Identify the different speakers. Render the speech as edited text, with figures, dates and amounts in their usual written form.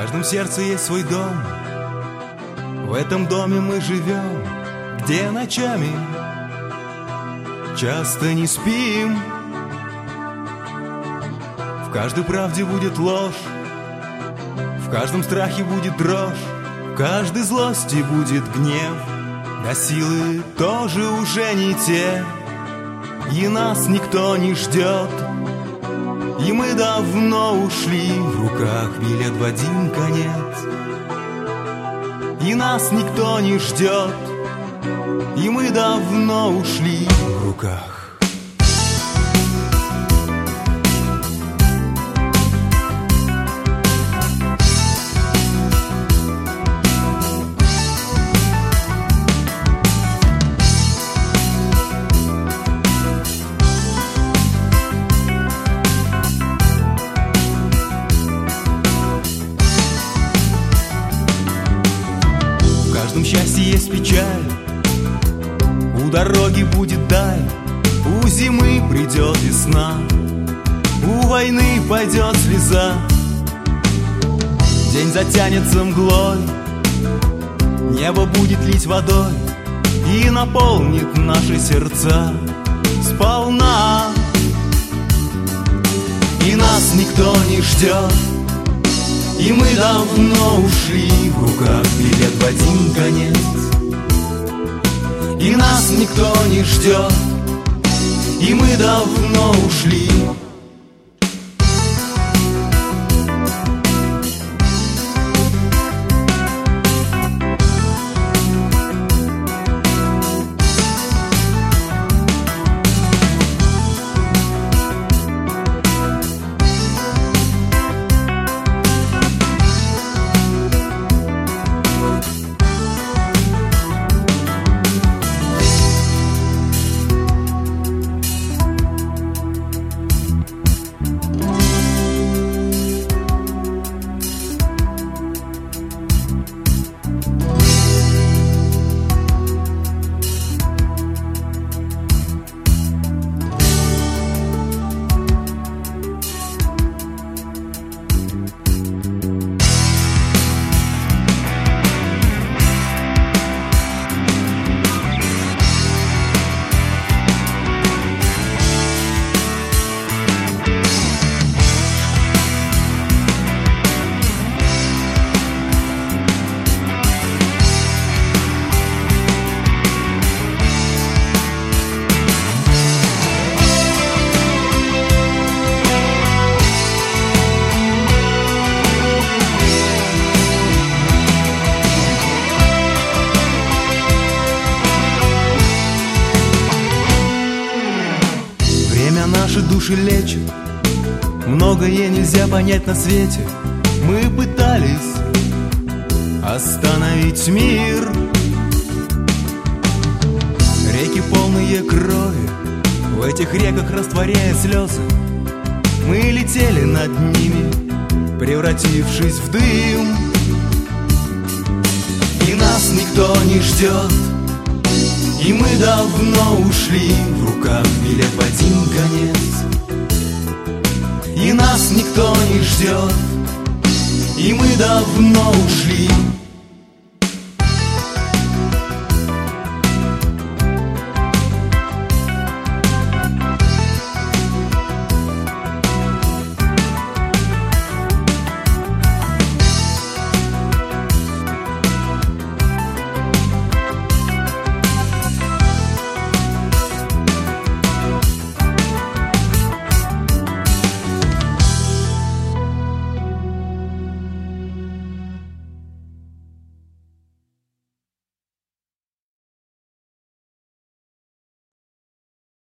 Speaker 1: каждом сердце есть свой дом. В этом доме мы живем, где ночами часто не спим. В каждой правде будет ложь, в каждом страхе будет дрожь, в каждой злости будет гнев. А силы тоже уже не те, и нас никто не ждет. И мы давно ушли, в руках билет в один конец. И нас никто не ждет, и мы давно ушли, в руках. В каждом счастье есть печаль, у дороги будет даль, у зимы придет весна, у войны пойдет слеза. День затянется мглой, небо будет лить водой и наполнит наши сердца сполна. И нас никто не ждет, и мы давно ушли, в руках билет в один конец. И нас никто не ждет, и мы давно ушли. Наши души лечат, многое нельзя понять на свете. Мы пытались остановить мир. Реки полные крови, в этих реках растворяя слезы, мы летели над ними, превратившись в дым. И нас никто не ждет, и мы давно ушли, в руках билет в один конец. И нас никто не ждет, и мы давно ушли.